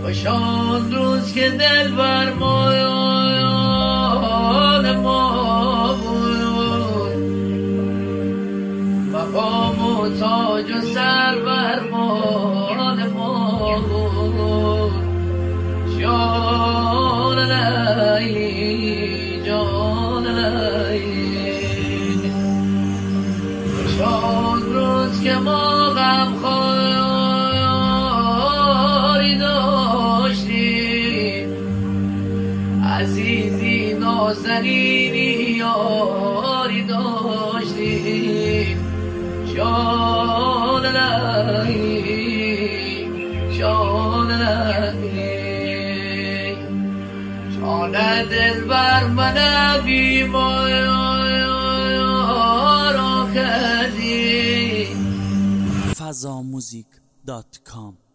کاشان روز که دل بر مایان ما بود، مقام و تاج و سر بر مال ما بود. جان علی جان علی، کاشان روز که ما غم عزیزی نازنینی یاری داشتیم. جان الهی جان الهی، جان دل بر من بیمار کردی. fazamuzik.com